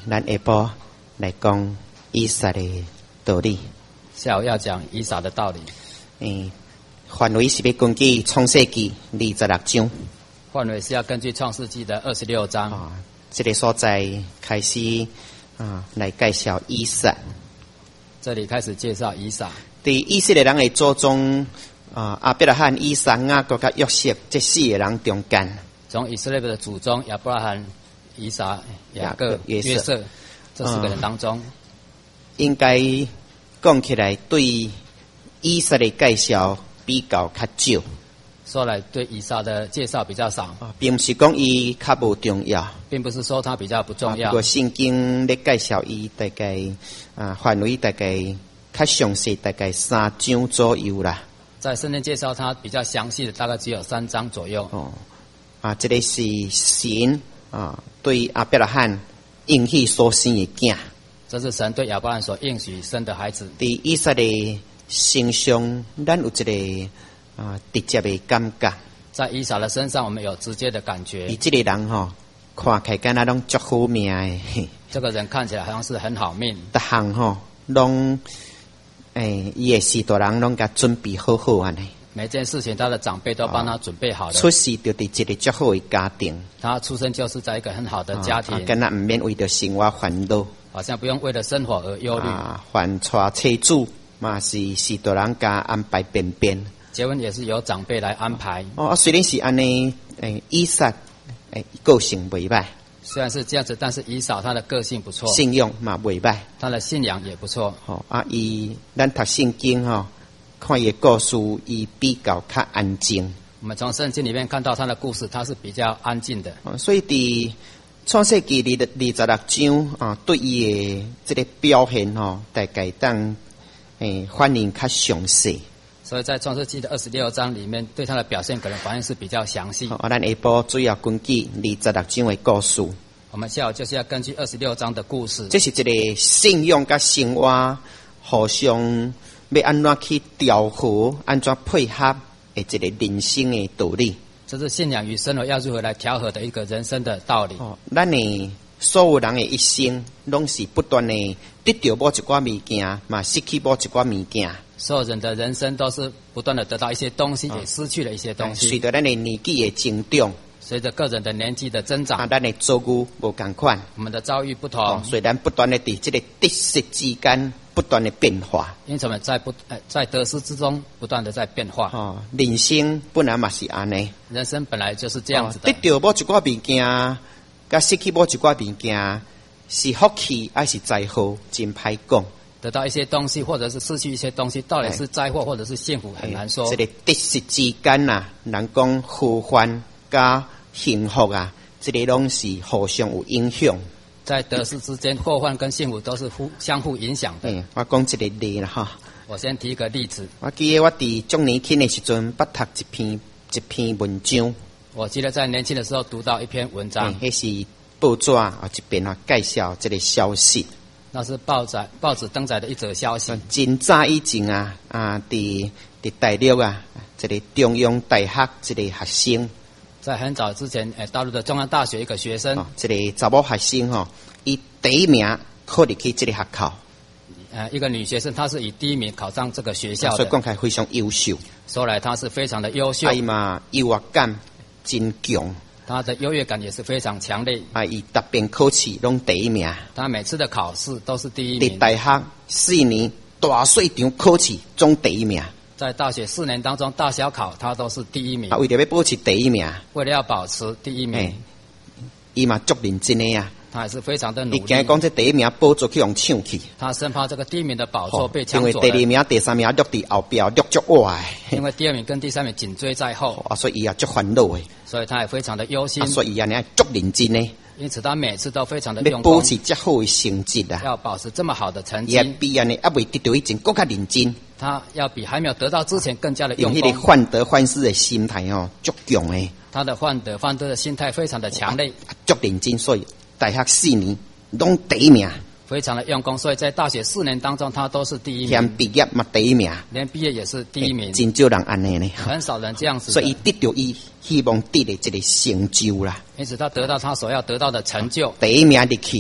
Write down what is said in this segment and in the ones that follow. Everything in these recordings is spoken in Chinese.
咱下晡来讲以撒的道理。 下午要讲以撒的道理。 范围是要根据创世纪26章。 范围是要根据创世纪的26章。 这个所在开始来介绍以撒。 这里开始介绍以撒。 对以色列人的祖宗亚伯拉罕、以撒、雅各、约瑟这4个人中间， 从以色列的祖宗亚伯拉罕、以撒、雅各、约瑟这4个人当中， 应该讲起来对以撒的介绍比较较少。 说来对以撒的介绍比较少， 并不是讲伊较无重要， 并不是说他比较不重要。 不过圣经咧介绍伊大概范围大概较详细，大概3章左右啦。 在圣经介绍他比较详细的，大概只有3章左右。 这个是神对亚伯拉罕应许所生的囝。 这是神对亚伯拉罕所应许生的孩子。 在以撒的身上，咱有一个直接的感觉。 在以撒的身上，我们有直接的感觉。 伊这个人看起来敢若拢足好命的。 这个人看起来好像是很好命。 逐项拢伊的许多人拢甲准备好好安尼。 每件事情他的长辈都帮他准备好了。 出世就伫一个足好的家庭。 他出生就是在一个很好的家庭。 敢若唔免为着生活烦恼。 好像不用为了生活而忧虑。 还娶妻子嘛是许多人甲安排便便。 结婚也是由长辈来安排。 虽然是安尼，以撒个性袂歹。 虽然是这样子，但是以扫他的个性不错， 信用嘛袂歹， 他的信仰也不错。 咱读圣经看伊故事，伊比较较安静。 我们从圣经里面看到他的故事，他是比较安静的。 所以伫创世纪26章对伊的这个表现大概当反映较详细。 所以在创世纪的26章里面，对他的表现可能反映是比较详细。 咱下晡主要根据26章的故事。 我们下午就是要根据26章的故事。 这是一个信仰甲生活互相要安怎去调和、安怎配合的一个人生的道理。 这是信仰与生活要如何来调和的一个人生的道理。 咱的所有人的一生，拢是不断的得到某一寡物件，嘛失去某一寡物件。 所有人的人生都是不断的得到一些东西，也失去了一些东西。 随着咱的年纪的增长， 随着个人的年纪的增长， 咱的遭遇无同款， 我们的遭遇不同， 虽然不断的在这个得失之间不断的变化， 因此我们在得失之中不断的在变化。 人生本来嘛是安尼， 人生本来就是这样子的。 得到某一寡物件，甲失去某一寡物件，是福气还是灾祸，真歹讲。 得到一些东西，或者是失去一些东西，到底是灾祸或者是幸福，很难说。 这个得失之间人讲祸患加幸福这个拢是互相有影响。 在得失之间，祸患跟幸福都是相互影响的。 我讲一个例啦我先提一个例子。 我记得我伫足年轻的时阵，捌读一篇文章。 我记得在年轻的时候读到一篇文章， 那是报纸这边介绍这个消息。 那是报纸登载的一则消息。 真早以前伫大陆这个中央大学这个学生， 在很早之前，大陆的中央大学一个学生， 这个查某学生伊第一名考入去这个学校。 一个女学生，她是以第1名考上这个学校的， 所以讲起来非常优秀。 说来她是非常的优秀， 伊嘛优越感真强。 他的优越感也是非常强烈。 伊逐遍考试拢第一名。 他每次的考试都是第1名。 在大学4年大细场考试总第1名。 在大学4年当中，大小考他都是第1名。 为了要保持第1名， 为了要保持第1名， 伊嘛足认真的他还是非常的努力。 你惊讲这第1名宝座去用抢去？ 他生怕这个第1名的宝座被抢走了。 因为第2名、第3名落伫后边，落足晚。 因为第2名跟第3名紧追在后， 所以伊也足烦恼的。 所以他也非常的忧心。 所以伊安尼足认真的。 因此他每次都非常的用功， 要保持这好的成绩要保持这么好的成绩。 也比安尼还未得到以前更加认真。 他要比还没有得到之前更加的用功。 因为患得患失的心态足强的。 他的患得的心态非常的强烈， 足认真，所以大学4年拢第1名。 非常的用功，所以在大学4年当中，他都是第1名。 连毕业嘛第1名， 连毕业也是第1名。 真少人安尼呢， 很少人这样子。 所以得到伊希望得的这个成就啦。 因此他得到他所要得到的成就。 第1名入去，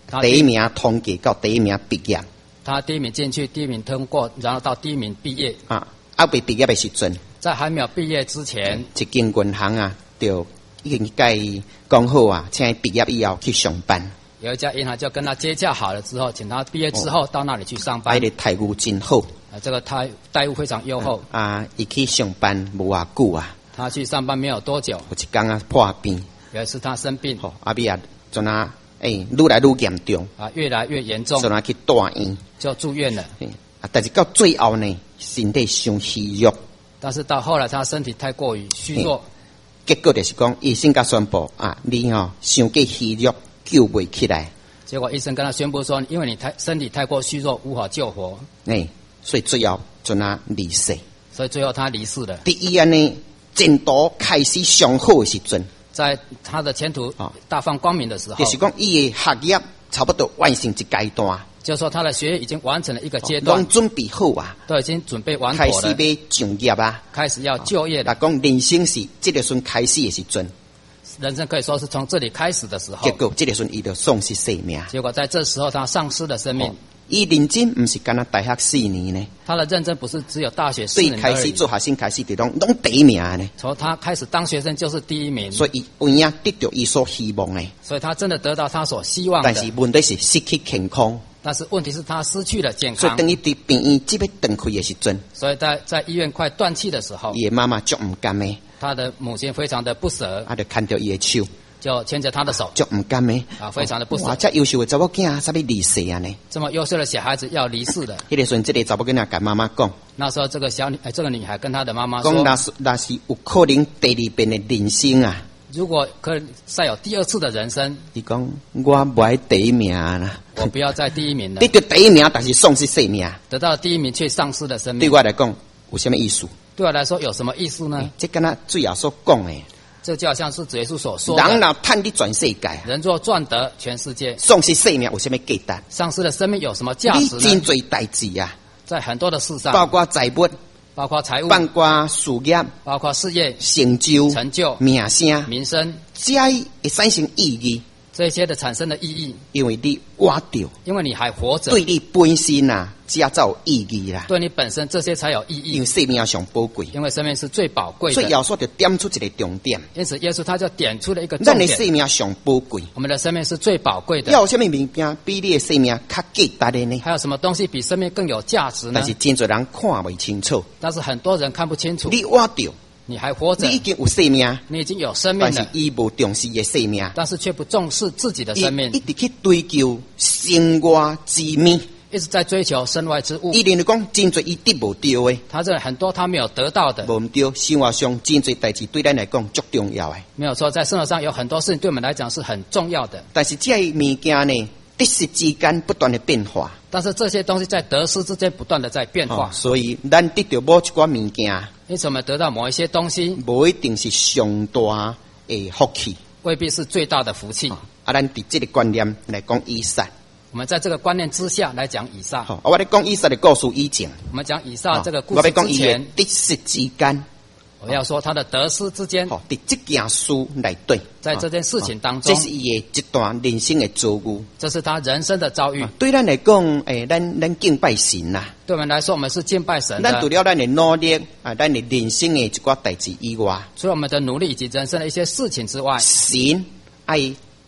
第一名通过到第一名毕业。 他第一名进去，第一名通过，然后到第一名毕业。 未毕业的时阵， 在还没有毕业之前， 一间银行啊，就已经甲伊讲好啊，请伊毕业以后去上班。 有一家银行就跟他接洽好了之后，请他毕业之后到那里去上班。 他的待遇真好， 这个待遇非常优厚。 伊去上班无偌久啊， 他去上班没有多久， 有一天啊破病。 有一次他生病， 就那愈来愈严重越来越严重， 就那去大院就住院了。 但是到最后呢，身体伤虚弱。 但是到后来他身体太过于虚弱， 结果就是讲医生甲宣布你伤过虚弱，救袂起来。 结果医生跟他宣布说，因为你身体太过虚弱，无法救活。 所以最后就那离世。 所以最后他离世了。 第一呢，前途开始上好的时阵， 在他的前途大放光明的时候， 就是讲伊的学业差不多完成一阶段。 就是说他的学业已经完成了一个阶段， 都准备好啊， 都已经准备完妥了， 开始要就业啊， 开始要就业了。 讲人生是这个时阵开始的时阵， 人生可以说是从这里开始的时候。 结果这个时阵伊就丧失生命。 结果在这时候他丧失了生命。 伊认真不是干那大学4年呢？ 他的认真不是只有大学4年而已。 最开始做学生开始就拢第一名呢。 从他开始当学生就是第一名， 所以伊有影得到伊所希望的。 所以他真的得到他所希望的。 但是问题是失去健康。 但是问题是他失去了健康， 所以等于伫病院即要断开的时阵， 所以在医院快断气的时候， 伊的妈妈足唔甘的， 他的母亲非常的不舍， 就看着伊的手， 就牵着他的手， 足唔甘的非常的不舍。 哇，这优秀的查某囝怎么离世啊呢？ 这么优秀的小孩子要离世了。 迄个时阵，这个查某囡仔跟妈妈讲， 那时候这个女孩跟她的妈妈说， 讲那是有可能第二遍的人生啊。 如果可以再有第二次的人生， 你讲我不爱第一名啦， 我不要再第一名了。 得到第一名，但是丧失生命， 得到第一名却丧失了生命。 对我来讲有什么意思？ 对我来说有什么意思呢？ 这跟他最后所讲的， 这就好像是主耶稣所说的： 人若赚得全世界， 人若赚得全世界， 丧失生命有什么价值？ 丧失了生命有什么价值呢？ 你真多代志啊， 在很多的事上， 包括财物。 包括财务， 包括事业， 包括事业成就、名声、 民生， 这会产生意义。 这些的产生的意义， 因为你活着， 因为你还活着， 对你本身啊，这才有意义啦。 对你本身这些才有意义。 因为生命上宝贵， 因为生命是最宝贵的。 所以耶稣就点出一个重点。 因此，耶稣他就点出了一个重点。咱的生命上宝贵， 我们的生命是最宝贵的。 要有什么物件比你的生命较价值的呢？ 还有什么东西比生命更有价值呢？ 但是真多人看不清楚。 但是很多人看不清楚。 你活着。 你还活着， 你已经有生命， 你已经有生命了， 但是伊无重视的生命， 但是却不重视自己的生命， 一直去追求身外之物， 一直在追求身外之物。 伊认为讲真侪伊得无到的， 他认为很多他没有得到的， 无唔对。生活上真侪代志对咱来讲足重要的， 没有错，在生活上有很多事情对我们来讲是很重要的。 但是这物件呢，得失之间不断的变化。 但是这些东西在得失之间不断的在变化， 所以咱得到某一寡物件， 因此我们得到某一些东西， 无一定是上大的福气， 未必是最大的福气。 咱伫这个观念来讲以撒， 我们在这个观念之下来讲以撒。 我在讲以撒的故事以前， 我们讲以撒这个故事之前， 得失之间。 我要说他的得失之间， 在这件事内对， 在这件事情当中， 这是伊的一段人生的遭遇， 这是他人生的遭遇。 对咱来讲，咱敬拜神呐。 对我们来说，我们是敬拜神的。 咱除了咱的努力咱的人生的一寡代志以外， 除了我们的努力以及人生的一些事情之外， 神爱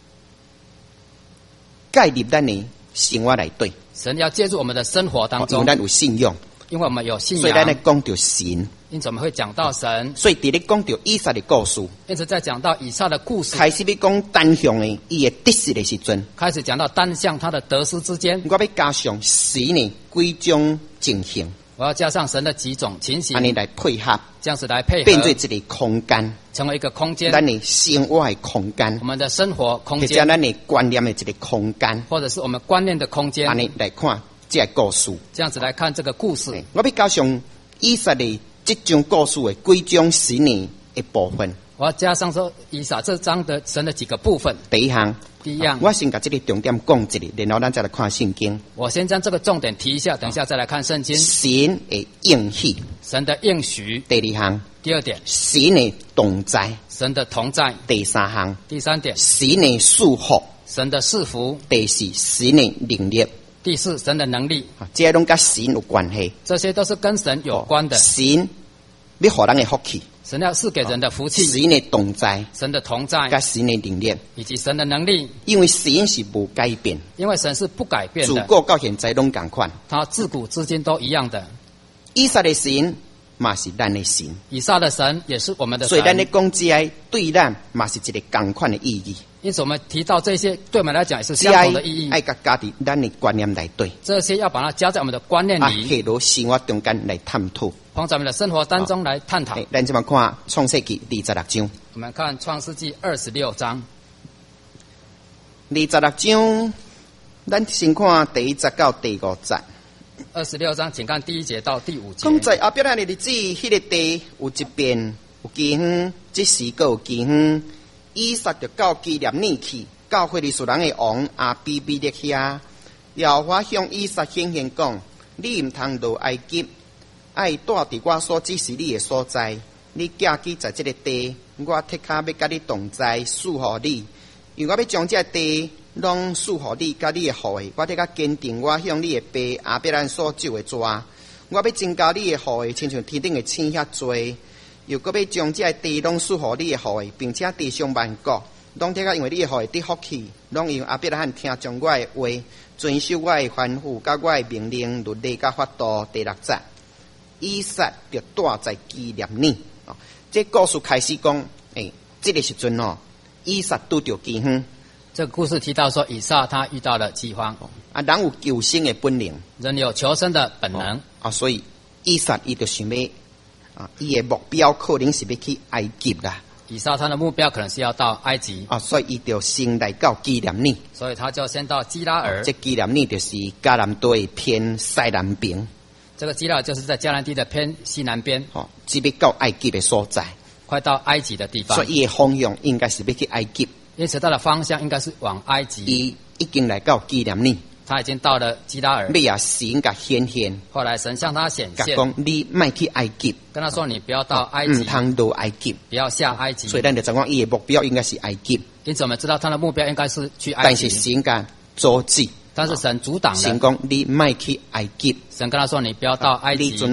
介入咱的生活内对。 神要介入我们的生活当中， 因为咱有信仰， 因为我们有信仰， 所以咱来讲到神。 因此我们会讲到神， 所以伫咧讲到以撒的故事， 因此在讲到以撒的故事， 开始要讲单向的伊的得失的时阵， 开始讲到单向他的得失之间， 我要加上神的几种情形， 我要加上神的几种情形， 安尼来配合， 这样子来配合， 变做一个空间， 成为一个空间， 咱的生活的空间， 我们的生活空间， 或者咱的观念的一个空间， 或者是我们观念的空间， 安尼来看这个故事， 这样子来看这个故事， 我要加上以撒的这种故事的几种神的部分， 我要加上说以撒这章的神的几个部分。 第一项，我先把这个重点讲一下，然后咱再来看圣经。 我先将这个重点提一下，等一下再来看圣经。 神的应许， 神的应许。 第二项， 第二点， 神的同在， 神的同在。 第三项， 第三点， 神的祝福， 神的赐福， 第四神的能力， 第四神的能力， 这些拢跟神有关系。 这些都是跟神有关的。 神要给人的福气， 神要赐给人的福气， 神的同在， 神的同在， 跟神的能力， 以及神的能力。 因为神是无改变， 因为神是不改变的， 自古到现在拢同款， 他自古至今都一样的。 以撒的神嘛是咱的神， 以撒的神也是我们的神， 所以咱的讲这些对咱嘛是一个同款的意义。 因此我们提到这些，对我们来讲也是相同的意义。 爱加加伫咱的观念内对， 这些要把它加在我们的观念里， 下落生活中间来探讨， 放在我们的生活当中来探讨。 咱这么看创世纪26章， 我们看创世纪26章 26章，咱先看第1节到第5节。 26章，请看第1节到第5节。 讲在亚伯拉的日子，迄个地有一边有基亨，即时个有基亨。以撒就到基列尼去，到非利士人的王亚比米勒遐。耶和华向以撒显现讲：你唔通落埃及，爱住伫我所指示你的所在。你寄居在这个地，我铁卡要甲你同在，赐予你。因为我要将这个地拢赐予你，甲你的后裔。我得甲坚定我向你的爸亚伯兰所授的纸。我要增加你的后裔，亲像天顶的星遐多。又搁要将这地拢赐予你的后裔，并且地上万国拢得甲因为你的后裔得福气，拢用亚伯拉罕听从我的话，遵守我的吩咐，甲我的命令、律例甲法度。第6节，以撒就住在基列尼。这故事开始讲，这个时阵以撒拄着饥荒。 这个故事提到说，以撒他遇到了饥荒。 人有求生的本能， 人有求生的本能。 所以以撒伊就想要。伊的目标可能是要去埃及啦。 以撒他的目标可能是要到埃及。 所以伊就先来到基列尼。 所以他就先到基拉尔。 这基列尼就是迦南地偏西南边。 这个基拉尔就是在迦南地的偏西南边。 只要到埃及的所在， 快到埃及的地方。 所以伊的方向应该是要去埃及。 因此他的方向应该是往埃及。 伊已经来到基列尼。 他已经到了基拉尔， 要神甲显现。 后来神向他显现， 讲你莫去埃及， 跟他说你不要到埃及， 唔通到埃及， 不要下埃及。 所以咱就讲伊的目标应该是埃及。 因此我们知道他的目标应该是去埃及， 但是神甲阻止， 但是神阻挡了。 神讲你莫去埃及， 神跟他说你不要到埃及。 你准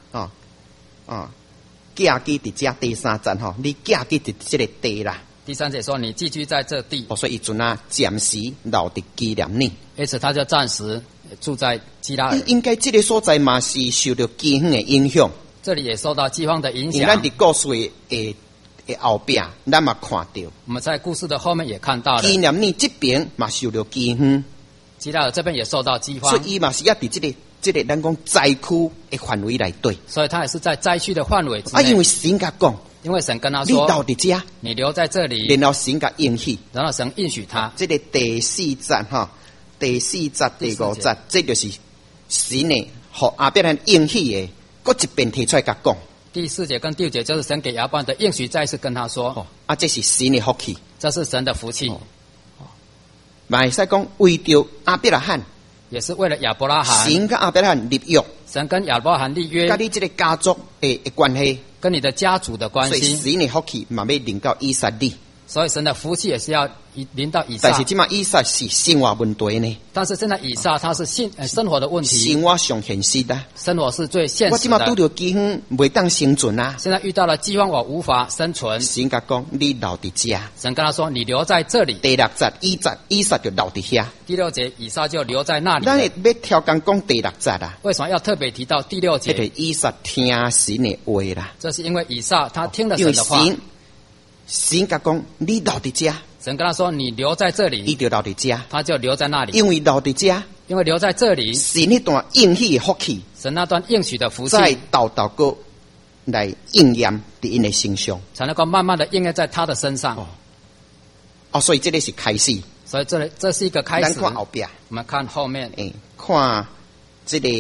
寄居伫遮第3站你寄居伫这个地啦。 第3节说你寄居在这地， 所以伊阵暂时留伫基列尼， 因此他就暂时住在基拉尔。 应该这个所在嘛是受到饥荒的影响， 这里也受到饥荒的影响。 咱伫故事的后边，咱嘛看到， 我们在故事的后面也看到了， 基列尼这边嘛受到饥荒， 基拉尔这边也受到饥荒， 所以伊嘛是要伫这个咱讲灾区的范围内对， 所以他也是在灾区的范围之内。 因为神甲讲。 因为神跟他说：“ 你留伫遮， 你留在这里。” 然后神甲应许， 然后神应许他。 这个第4节第4节、第5节，这就是神的和亚伯兰应许的，搁一遍提出来甲讲。 第4节跟第5节就是神给亚伯兰的应许，再一次跟他说：“ 这是神的福气， 这是神的福气。” 嘛会使讲为着亚伯拉罕， 也是为了亚伯拉罕。 神跟亚伯拉罕立约， 神跟亚伯拉罕立约， 跟你这个家族的关系。 跟你的家族的关系， 所以神的福气嘛要临到以撒哩， 所以神的福气也是要临到以撒。 但是今嘛以撒是生活问题呢。 但是现在以撒他是生活的问题， 生活上现实的， 生活是最现实的。 我今嘛拄着饥荒，袂当生存啊！ 现在遇到了饥荒，我无法生存。 神甲讲，你留伫遮。 神跟他说，你留在这里。 第6节，以撒就留伫遐。 第6节，以撒就留在那里。 咱要挑工讲第6节啦。 为什么要特别提到第6节？ 这个以撒听神的话啦。 这是因为以撒他听了神的话。 神甲讲，你留伫遮。 神跟他说，你留在这里。 伊就留伫遮。 他就留在那里。 因为留伫遮。 因为留在这里， 神那段应许的福气， 神那段应许的福气， 再道个来应验伫因的身上， 才能够慢慢的应验在他的身上。 所以这里是开始。 所以这是一个开始。 咱看后边， 我们看后面， 看这个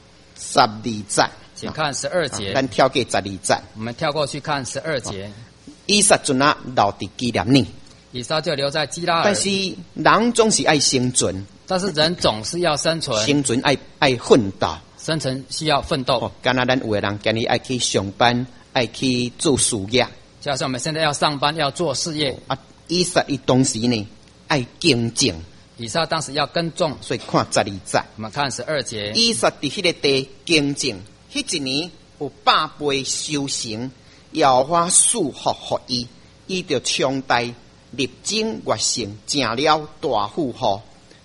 12节， 请看12节。 咱跳过12节， 我们跳过去看12节。 以撒阵留伫基列尼， 以撒就留在基拉尔。 但是人总是爱生存， 但是人总是要生存， 生存爱奋斗， 生存需要奋斗。 敢若咱有的人今日爱去上班，爱去做事业， 就好像我们现在要上班要做事业。 以撒伊当时呢， 爱耕种。 以撒当时要耕种， 所以看12节。 我们看12节。 以撒伫迄个地耕种，迄一年有100倍收成，耶和华赐福予伊，伊就强大立经越盛，成了大富户。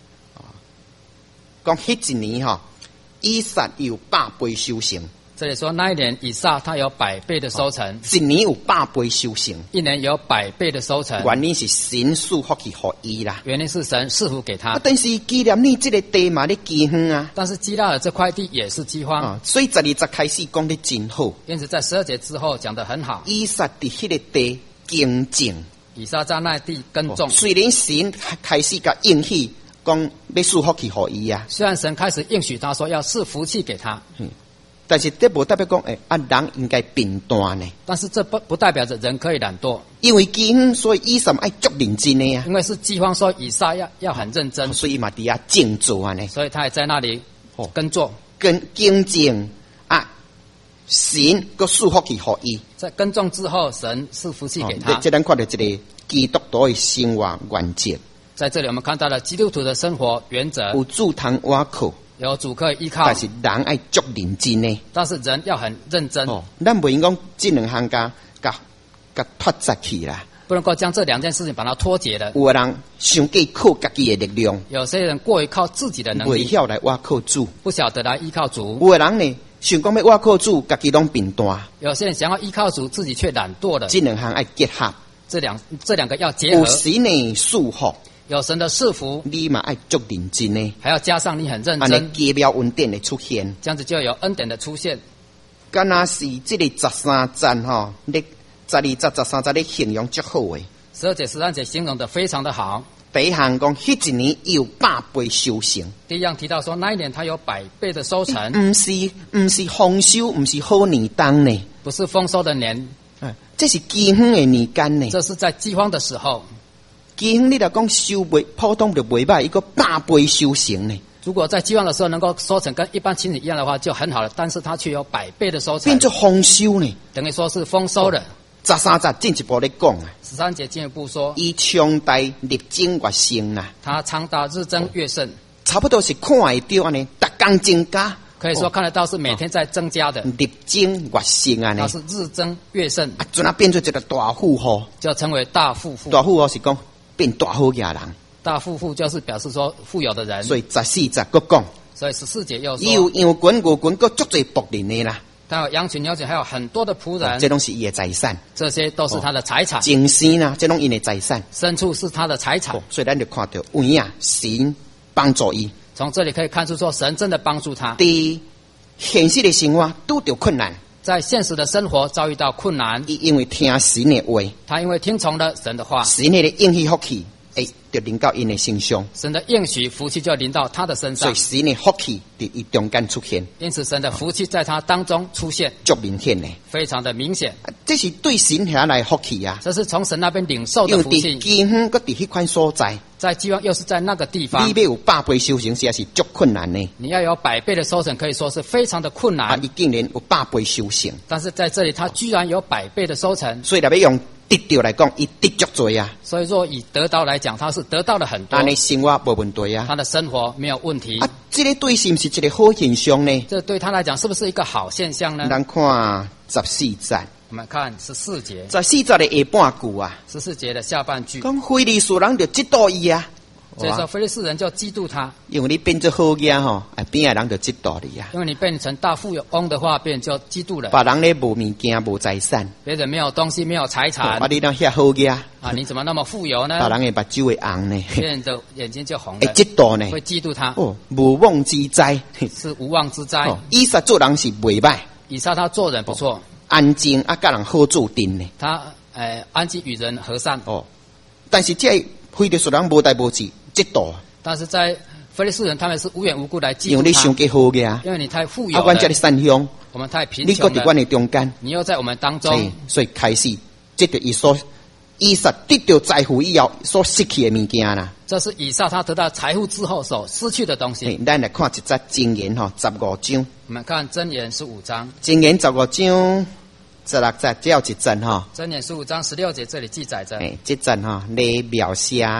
讲迄一年吼，以撒有100倍收成。 这里说那一年以撒他有100倍的收成， 一年有100倍收成， 一年有100倍的收成。 原因是神赐福去予伊啦， 原因是神赐福给他。 但是纪念你这个地嘛咧饥荒啊， 但是基拉尔这块地也是饥荒， 所以12节开始讲得真好。 因此在12节之后讲得很好。 以撒伫迄个地耕种， 以撒在那地耕种。 虽然神开始甲应许讲要赐福去予伊啊， 虽然神开始应许他说要赐福气给他。 但是这无代表讲，人应该贫惰呢。 但是这不代表着人可以懒惰， 因为饥荒，所以以撒爱足认真的啊。 因为是饥荒，所以以撒要很认真， 所以嘛伫遐种作啊呢。 所以他也在那里耕作， 耕种啊，神佮赐福去予伊。 在耕种之后，神赐福气给他。 这咱看到一个基督徒的生活原则。 在这里我们看到了基督徒的生活原则， 有主通倚靠。 有主可以依靠， 但是人爱足认真呢。 但是人要很认真。 咱袂用讲这两项甲脱节去啦。 不能够将这2件事情把它脱节了。 有的人想过靠家己的力量， 有些人过于靠自己的能力， 袂晓来倚靠主， 不晓得来依靠主。 有的人呢想讲要倚靠主，家己拢贫惰。 有些人想要依靠主，自己却懒惰了。 这两项爱结合， 这两个要结合。 有神的祝福。 有神的赐福， 你嘛爱足认真呢， 还要加上你很认真， 奇妙恩典的出现， 这样子就有恩典的出现。 敢若是这个13节吼，你12节、13节咧形容足好诶。 12节、13节形容的非常的好。 第一项讲，迄一年有100倍收成。 第一样提到说，那一年他有100倍的收成， 不是丰收，不是好年冬呢， 不是丰收的年， 这是饥荒的年间呢。 这是在饥荒的时候。 饥荒你来讲收袂普通就袂歹，一个100倍收成呢。 如果在饥荒的时候能够收成跟一般情形一样的话，就很好了。但是它却有100倍的收成， 变作丰收呢， 等于说是丰收了。 13节进一步咧讲啊 ，13节进一步说， 伊强大日增月盛啊， 它长达日增月盛， 差不多是看会到安尼，逐工增加。 可以说看得到是每天在增加的， 日增月盛啊， 它是日增月盛， 准啊变做一个大富户， 就成为大富户。 大富户是讲变大好家人， 大富户就是表示说富有的人。 所以14节佫讲， 所以14节又说， 伊有羊群、牛群，佫足侪仆人的啦。 他有羊群、牛群，还有很多的仆人， 这拢是伊的财产， 这些都是他的财产。 精神啊，这拢伊的财产， 牲畜是他的财产。 所以咱就看到有影神帮助伊。 从这里可以看出说，神真的帮助他。 伫现实的生活拄着困难， 在现实的生活遭遇到困难， 因为听神的话， 他因为听从了神的话， 神的应许福气，就临到因的身上。 神的应许福气就临到他的身上， 所以神的福气伫伊中间出现。 因此，神的福气在他当中出现， 足明显的， 非常的明显。 这是对神下来福气啊！ 这是从神那边领受的福气。 因为饥荒，搁伫迄款所在， 在饥荒又是在那个地方， 你要有100倍收成，实在是足困难的。 你要有100倍的收成，可以说是非常的困难。 伊竟然有100倍收成， 但是在这里，他居然有100倍的收成。 所以若要用得到来讲，伊得足多啊。 所以说，以得到来讲，他是得到了很多。 安尼生活无问题啊， 他的生活没有问题。 这个对是不是一个好现象呢？ 这对他来讲是不是一个好现象呢？ 咱看14节， 我们看14节 ，14节的下半句啊 ，14节的下半句， 讲非利士人就嫉妒伊啊。 所以说，非利士人就嫉妒他， 因为你变做好嘢吼，边个人就嫉妒你啊。 因为你变成大富翁的话，别人就嫉妒了。 别人咧无物件、无财产， 别人没有东西、没有财产， 你那遐好嘢啊，你怎么那么富有呢？ 别人的目睭会红呢， 别人的眼睛就红了， 会嫉妒呢， 会嫉妒他。 无妄之灾是无妄之灾。 以撒做人是袂歹， 以撒他做人不错， 安静啊，甲人好做阵呢。 他安静与人和善。 但是这非利士人无代无志嫉妒。 但是在非利士人，他们是无缘无故来嫉妒他， 因为你想过好嘅， 因为你太富有了， 阮这里善乡， 我们太贫穷了，你搁伫阮的中间， 你又在我们当中， 所以开始，这就以撒得到财富以后所失去的物件啦。 这是以撒他得到财富之后所失去的东西。 咱来看一则箴言15章， 我们看箴言15章， 箴言15章16节，只有一节箴言15章16节这里记载着， 这节来描写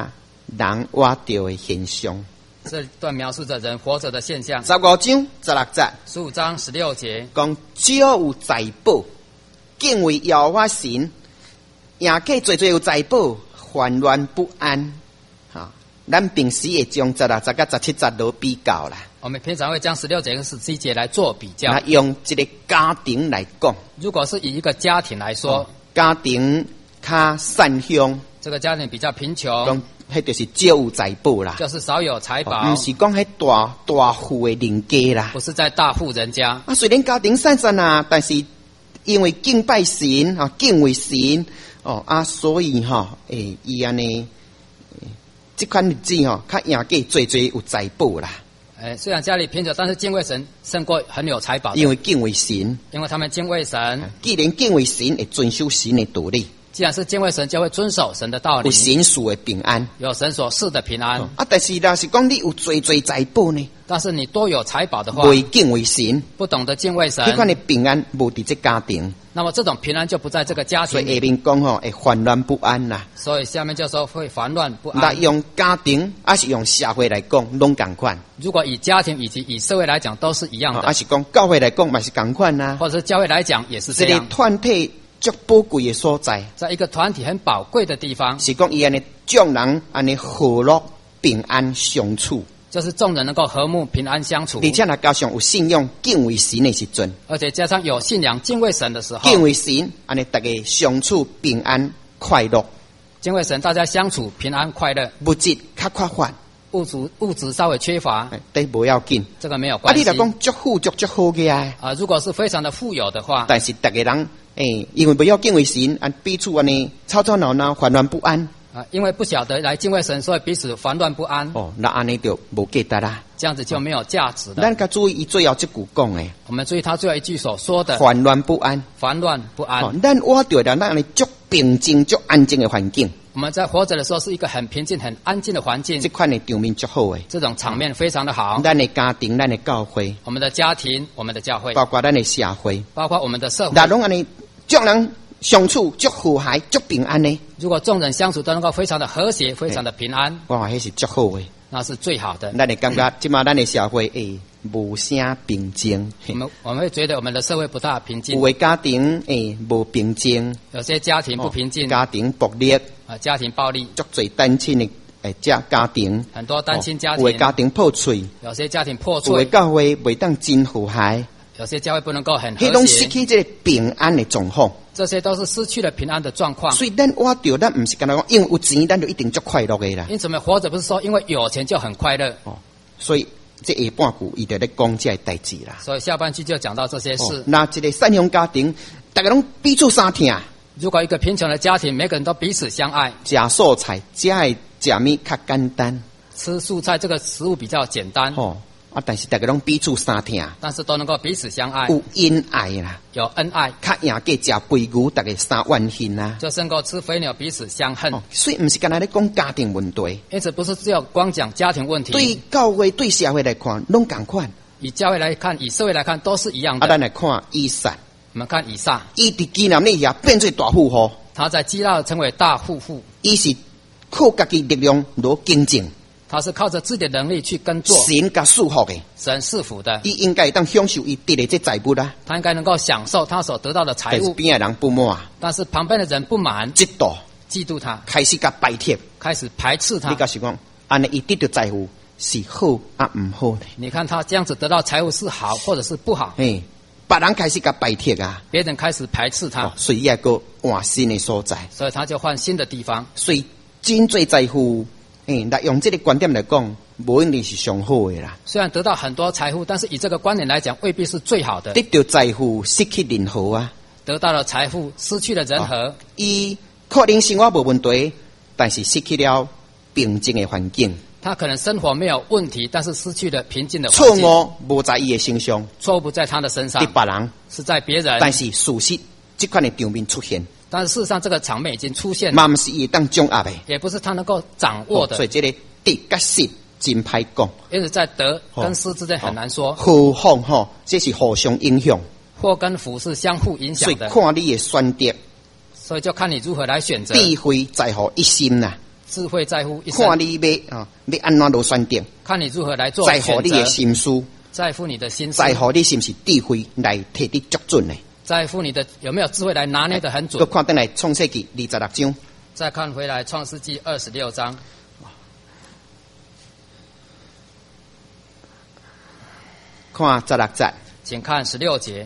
人活着的现象。 这段描述着人活着的现象。 15章16节 15章16节讲，只要有财宝，敬畏耶和华神，也计最有财宝，烦乱不安。咱平时会将16节到17节都比较啦。 我们平常会将16节跟17节来做比较。 那用一个家庭来讲， 如果是以一个家庭来说， 家庭较善乡， 这个家庭比较贫穷， 讲迄就是少有财宝啦， 就是少有财宝， 不是讲迄大户的人家啦， 不是在大户人家。 虽然家庭善善啊，但是因为敬拜神啊，敬畏神所以伊安尼。这款日子较赢过最有财宝啦。 虽然家里贫穷，但是敬畏神胜过很有财宝。 因为敬畏神， 因为他们敬畏神。 既然敬畏神，会遵守神的道理。 既然是敬畏神，就会遵守神的道理。 有神赐的平安， 有神所赐的平安。 但是若是讲你有最财宝呢？ 但是你多有财宝的话， 未敬畏神， 不懂得敬畏神， 这款的平安无伫这家庭。 那么这种平安就不在这个家庭。 所以下面讲会烦乱不安啦。 所以下面就说会烦乱不安。 那用家庭还是用社会来讲，拢同款。 如果以家庭以及以社会来讲，都是一样的。 还是讲教会来讲，嘛是同款啦。 或者是教会来讲，也是这样。 这个团体足宝贵的所在， 在一个团体很宝贵的地方， 是讲伊安尼众人安尼和乐平安相处。 就是众人能够和睦平安相处， 而且加上有信仰敬畏神的时阵， 而且加上有信仰敬畏神的时候， 敬畏神，安尼大家相处平安快乐。 敬畏神，大家相处平安快乐。 物质较缺乏， 物质稍微缺乏， 但不要紧， 这个没有关系。 你来讲足富足好个如果是非常的富有的话， 但是大家人因为不要敬畏神，彼此安尼吵吵闹闹，烦乱不安。 因为不晓得来敬畏神，所以彼此烦乱不安。 那安尼就无价值啦。 这样子就没有价值了。 咱该注意伊最后这句讲的。 我们注意他最后一句所说的烦乱不安。 烦乱不安。 咱活着了，咱安尼足平静、足安静的环境。 我们在活着的时候是一个很平静、很安静的环境。 这款的场面足好的。 这种场面非常的好。 咱的家庭、咱的教会。 我们的家庭、我们的教会。 包括咱的社会。 包括我们的社会。 那拢安尼，众人相处足和谐、足平安呢。 如果众人相处都能够非常的和谐、非常的平安， 哇，那是足好的。 那是最好的。 咱会感觉，即马咱的社会无啥平静。 我们会觉得我们的社会不大平静。 有的家庭无平静， 有些家庭不平静， 家庭暴力家庭暴力， 足侪单亲的家庭， 很多单亲家庭， 有的家庭破碎， 有些家庭破碎， 有的教会袂当真和谐。 有些教会不能够很和谐， 迄拢失去这个平安的状况， 这些都是失去了平安的状况。 所以咱活着，咱唔是干那讲，因为有钱，咱就一定足快乐的啦。 因此，我们活着不是说因为有钱就很快乐。 所以这下半句伊就在讲这代志啦。 所以下半句就讲到这些事。 那这个善良家庭，大家拢彼此相听。 如果一个贫穷的家庭，每个人都彼此相爱， 吃素菜，食的食物较简单， 吃素菜这个食物比较简单。 但是大家拢彼此相听， 但是都能够彼此相爱， 有恩爱啦， 有恩爱， 较赢过食肥牛，大家三万幸啦， 就能够吃肥牛，彼此相恨。 所以不是干那咧讲家庭问题， 因此不是只有光讲家庭问题， 对教会、对社会来看，拢同款。 以教会来看，以社会来看，都是一样的。 咱来看以撒， 我们看以撒， 伊伫基南里也变做大富户， 他在基拉成为大富户， 伊是靠家己力量来经营。 他是靠着自己的能力去耕作， 神甲祝福的， 神赐福的， 伊应该当享受伊得的这财物啦。 他应该能够享受他所得到的财物。 边的人不满， 但是旁边的人不满， 嫉妒他， 开始甲排斥， 开始排斥他。 你甲是讲，安尼伊得到财富是好啊，唔好呢？ 你看他这样子得到财物是好或者是不好？ 别人开始甲排斥啊， 别人开始排斥他， 所以要个换新的所在， 所以他就换新的地方。 所以真最财富，来用这个观点来讲。不一定是上好的啦。 虽然得到很多财富，但是以这个观点来讲，未必是最好的。 得到财富，失去人和啊。 得到了财富，失去了人和。 伊可能生活无问题，但是失去了平静的环境。 他可能生活没有问题，但是失去了平静的环境。 错误无在伊的身上， 错误不在他的身上， 别人是在别人。 但是事实这款的场面出现。 但是事实上，这个场面已经出现了。 嘛不是伊当掌握的， 也不是他能够掌握的。 所以这个得跟失真歹讲。 因此在得跟失之间很难说。 何况这是互相影响。 祸跟福是相互影响的。 所以看你的选择。 所以就看你如何来选择。 智慧在乎一心呐。 智慧在乎一生。 看你要安怎落选择， 看你如何来做在乎你的选择， 心思， 在乎你的心思， 在乎你是不是智慧来摕你捉准的。 在乎你的有没有智慧来拿捏得很准。 搁看回来创世纪26章， 再看回来创世纪26章， 看16节， 请看16节。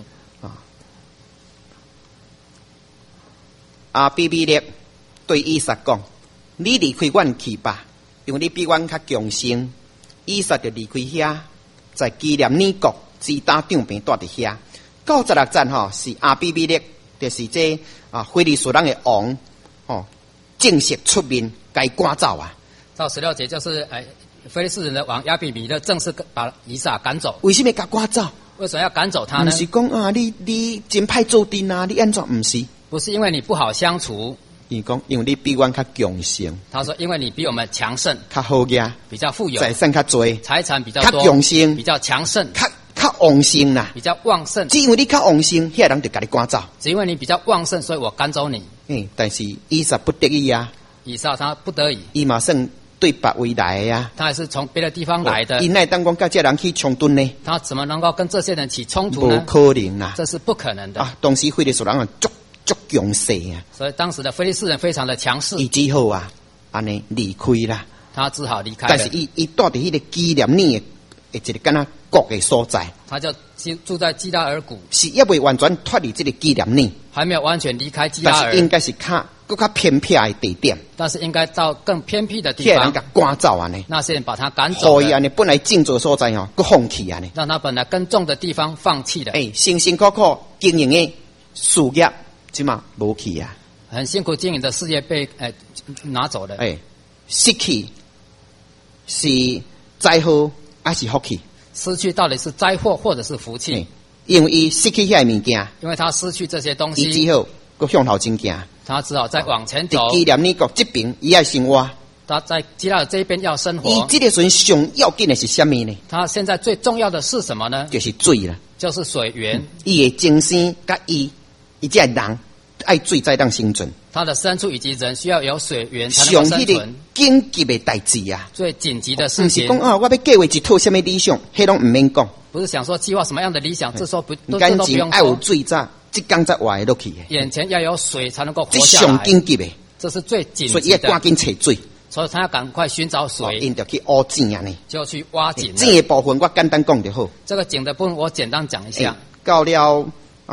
阿比比勒对以撒讲：“你离开阮去吧，因为你比阮较强盛。”以撒就离开遐，在基念尼国支打帐篷住伫遐。到16节吼，是阿比比勒，就是这非利士人的王正式出面该赶走啊。 到16节就是非利士人的王亚比米勒正式把以撒赶走。 为什么该赶走？ 为什么要赶走他呢？ 不是讲你真歹做阵啊，你安怎不是？ 不是因为你不好相处， 因为你比阮较强盛。 他说因为你比我们强盛， 较好个， 比较富有， 财产较多， 财产比较多， 较强盛， 比较强盛， 较旺盛啦， 比较旺盛。 只因为你较旺盛，遐人就把你赶走。 只因为你比较旺盛，所以我赶走你。 但是以撒不得已啊， 以撒他不得已， 伊马上对别位来的呀， 他还是从别的地方来的。 伊奈当讲甲这人去冲突呢？ 他怎么能够跟这些人起冲突呢？ 不可能啦， 这是不可能的啊！当时非利士人足强势啊， 所以当时的非利士人非常的强势， 伊只好安尼离开啦。 他只好离开了。 但是伊住伫迄个纪念尼的一个敢若国的所在， 他就住在基拉尔谷， 是也未完全脱离这个纪念尼， 还没有完全离开基拉尔， 但是应该是更较偏僻的地点， 但是应该到更偏僻的地方， 遐人甲赶走安尼， 那些人把他赶走了， 所以安尼本来种植所在佮放弃安尼， 让他本来耕种的地方放弃了。 辛辛苦苦经营的事业，即嘛无去啊， 很辛苦经营的事业被拿走了。 失去是灾祸还是福气？ 失去到底是灾祸或者是福气？ 因为伊失去遐物件， 因为他失去这些东西， 伊只好佮向头前行， 他只好再往前走。 纪念尼国这边伊爱生活， 他在基拉尔这边要生活。 伊这个时阵上要紧的是什么呢？ 他现在最重要的是什么呢？ 就是水啦， 就是水源。 伊的精神甲伊这人爱水才当生存。 他的牲畜以及人需要有水源才能够生存。 紧急的代志啊， 最紧急的事情。 不是讲我要计划一套什么理想，迄拢唔免讲。 不是想说计划什么样的理想，这时候不都不用爱有水早，这工才活落去。 眼前要有水才能够活这下来。 上紧急的， 这是最紧急的。 所以要赶紧找水。 所以他要赶快寻找水。 因就去挖井啊呢， 就去挖井。 井的部分我简单讲就好。 这个井的部分我简单讲一下。 到了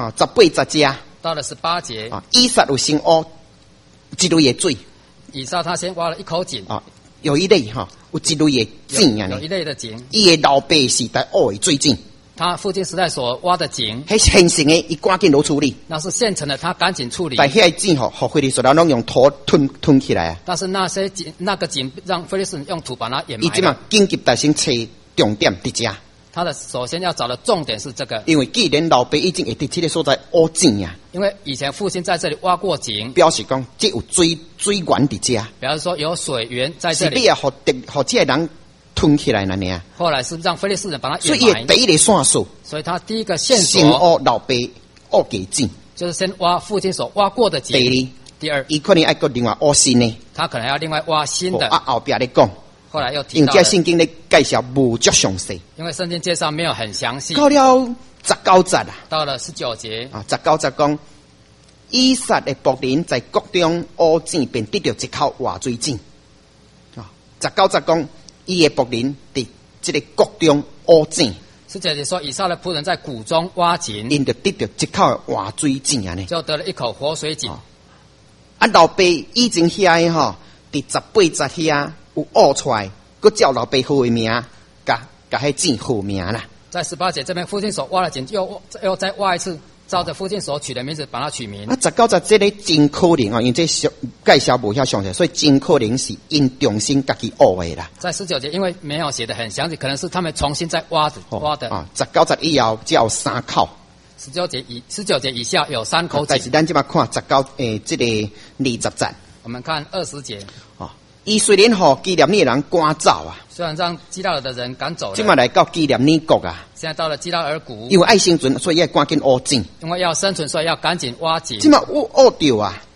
18节。 到了18节。 以撒有先挖一类的水。 以撒他先挖了一口井。 有一类有一类的井啊呢。 有一类的井。 伊的老爸时代挖的水井。 他父亲时代所挖的井， 迄现成的，伊赶紧攞处理。 那是现成的，他赶紧处理。 但迄个井互非利士人拢用土吞起来啊。 但是那个井让非利士人用土把它掩埋。 伊即嘛紧急大先找重点伫遮。 他的首先要找的重点是这个， 因为既然老爸已经会伫这个所在挖井啊， 因为以前父亲在这里挖过井， 表示讲这有水源伫遮。 表示说有水源在这里。 是必要互这个人吞起来了呢。 后来是让非利士人把它掩埋。 所以第一个线索， 所以他第一个线索， 先挖老爸挖嘅井， 就是先挖父亲所挖过的井。第二， 伊可能爱个另外挖新的， 他可能要另外挖新的。 后边咧讲， 后来又提到， 因为圣经咧介绍无足详细， 因为圣经介绍没有很详细。 到了19节啊， 到了19节 19节讲，以撒的仆人在国中挖井，便得到一口活水井。19节讲，伊的仆人伫这个国中挖井。 19节说，以撒的仆人在谷中挖井， 因就得到一口活水井啊呢， 就得了一口活水井。 老爸以前遐的伫18节遐有挖出来，佮照老爸好的名，甲迄井好名啦。在 18节这边，父亲所挖的井又再挖一次，照着父亲所取的名字把它取名。19节这里真可能因为这介绍无遐详细，所以真可能是因重新家己挖的啦。在19节，因为没有写得很详细，可能是他们重新再挖的。19节以后只有3口。19节以下有3口井。但是咱即马看这个20节。我们看20节。伊虽然基念尼人赶走啊，虽然让基拉尔的人赶走了，即马来到基念尼国啊，现在到了基拉尔谷，因为爱生存，所以要赶紧挖井。因为要生存，所以要赶紧挖井。即马挖到啊，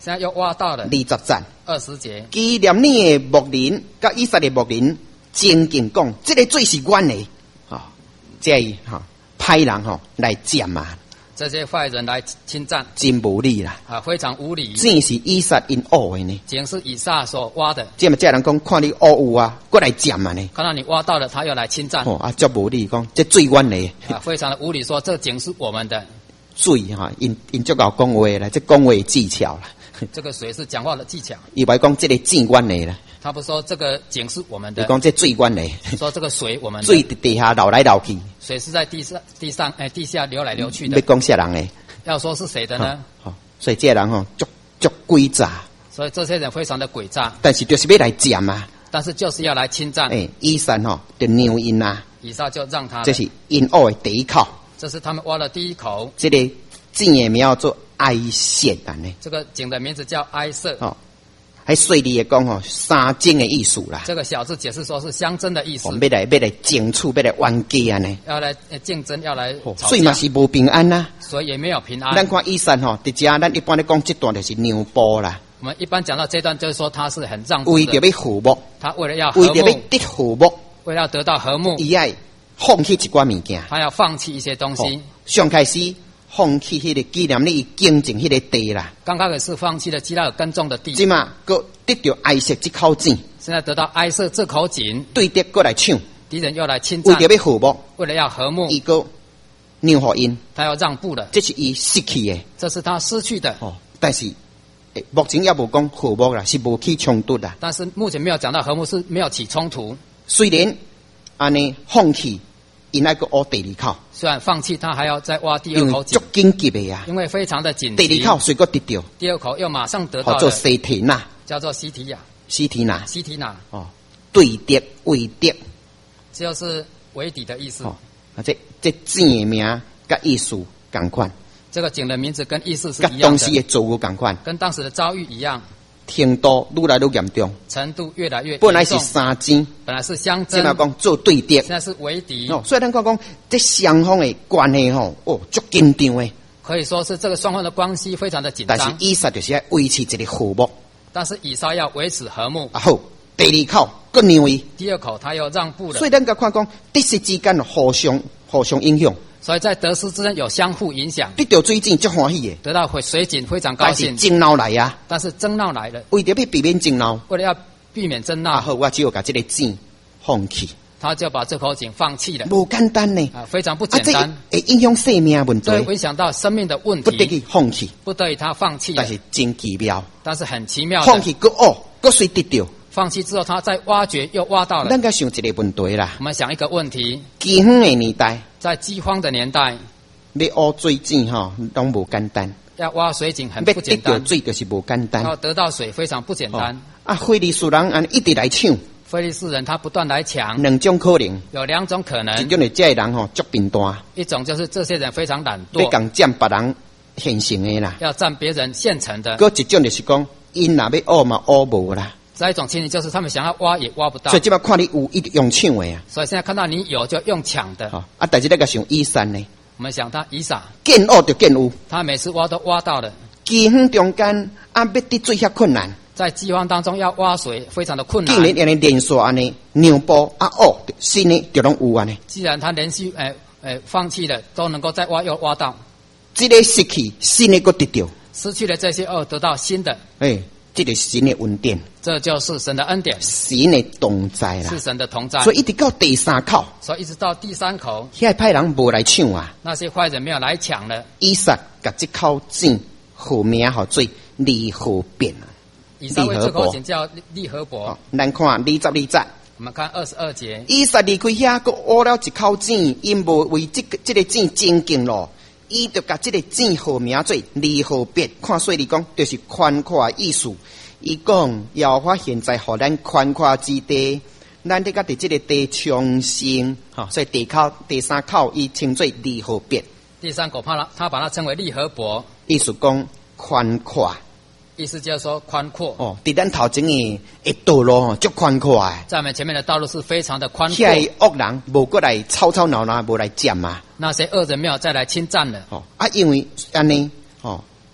现在又挖到了 20节 20节。 纪念你的牧人，甲以色列牧人真敬讲，这个水是阮的，这歹人来占啊。 这些坏人来侵占， 真无理啦！ 非常无理。 井是以撒因挖的呢， 井是以撒所挖的。 这么这人讲，看你挖有啊，过来占啊呢。 看到你挖到了，他又来侵占。 足无理讲，这水阮的。 非常的无理，说这井是我们的。 水因足够讲话啦，这讲话的技巧啦。 这个水是讲话的技巧。 伊袂讲这个井阮的啦。 他不说这个井是我们的。 伊讲这水阮的。 说这个水我们的。 水地下流来流去。 水是在地下流来流去的。 要讲啥人呢？ 要说是谁的呢？ 所以这人足诡诈。 所以这些人非常的诡诈。 但是就是要来占啊。 但是就是要来侵占。 以撒就让因啊。 以撒就让他。 这是因挖的第一口。 这是他们挖的第一口。 这个井的名叫做哀瑟啊呢。 这个井的名字叫哀瑟。 还细里的讲三争的意思啦。 这个小字解释说是相争的意思。 要来争取，要来冤家啊呢。 要来竞争，要来吵架。 所以嘛是无平安呐。 所以也没有平安。 咱看以撒伫遮，咱一般咧讲这段就是让步啦。 我们一般讲到这段，就是说他是很让步的。 为着要和睦， 他为了要和睦， 为着要得和睦， 为了要得到和睦， 伊要放弃一寡物件。 他要放弃一些东西。 上开始放弃迄个纪念你耕种迄个地啦。 刚开始是放弃了基拉尔耕种的地。 即嘛，搁得到哀瑟这口井。 现在得到哀瑟这口井， 对敌过来抢， 敌人又来侵占。 为着要和睦， 为了要和睦， 伊搁让互因， 他要让步了。 这是伊失去的， 这是他失去的。 但是目前也无讲和睦啦，是无起冲突啦。 但是目前没有讲到和睦，是没有起冲突。 虽然安尼放弃。因那个挖第二口， 虽然放弃，他还要再挖第二口井， 足紧急的呀。 因为非常的紧急。 第二口谁个得到？ 第二口又马上得到了。 叫做西提娜， 叫做西提亚。 西提娜， 西提娜。 对敌为敌， 就是为敌的意思。 这井的名跟意思同款。 这个井的名字跟意思是一样的。 跟当时的遭遇同款， 跟当时的遭遇一样。 程度愈来愈严重， 程度越来越严重。 本来是相争， 本来是相争， 现在讲做对敌， 现在是为敌。 所以咱讲这双方的关系足紧张的。 可以说是这个双方的关系非常的紧张。 但是以撒就是要维持这个和睦。 但是以撒要维持和睦。 好，第二口更让伊。 第二口他又让步了。 所以咱看讲得失之间互相影响。 所以在得失之间有相互影响。 得到水井足欢喜的， 得到水井非常高兴。 但是争闹来呀， 但是争闹来了， 为了要避免争闹， 为了要避免争闹， 好，我只有把这个井放弃。 他就把这口井放弃了。 不简单呢， 非常不简单。 会影响生命问题， 会影响到生命的问题， 不得已放弃， 不得已他放弃了。 但是真奇妙， 但是很奇妙的， 放弃搁谁得到？ 放弃之后，他再挖掘又挖到了。 咱该想一个问题啦。 我们想一个问题： 饥荒的年代， 在饥荒的年代， 要挖水井拢无简单。 要挖水井很不简单， 要得到水就是无简单。 要得到水非常不简单。 非利士人一直来抢。 非利士人他不断来抢。 两种可能， 有两种可能。 一种是这人足贫惰， 一种就是这些人非常懒惰， 要讲占别人现成的啦， 要占别人现成的。 搁一种就是讲，因若要挖嘛挖无啦。 再一种情形就是他们想要挖也挖不到， 所以这摆看你有一直用抢的啊。 所以现在看到你有就用抢的。 但是那个想以撒呢？ 我们想他以撒见挖就见有， 他每次挖都挖到了。 饥荒中间要得水遐困难， 在饥荒当中要挖水非常的困难。 既然安尼连续安尼让步挖新的就拢有安尼。 既然他连续放弃了，都能够再挖又挖到， 这个失去新的搁得到， 失去了这些得到新的。 这就是神的恩典， 这就是神的恩典， 神的同在啦， 是神的同在。 所以一直到第三口， 所以一直到第三口， 遐派人无来抢啊， 那些坏人没有来抢了。 以撒甲这口井号名号做利和便啊， 以撒为这口井叫利和伯。 咱看22节， 我们看22节， 以撒离开遐，佮挖了一口井，因无为这个井真敬咯。伊就甲这个井号名做利和便，看所以讲就是宽阔的意思。伊讲要发现在互咱宽阔之地，咱得甲伫这个地重生，所以第三口伊称作利和便。 第三口他把它称为利和伯， 意思讲宽阔。 意思就是说宽阔。 伫咱头前的道路足宽阔的， 在我们前面的道路是非常的宽阔。 遐恶人无过来吵吵闹闹，无来占啊。 那些恶人没有再来侵占了。 因为安尼，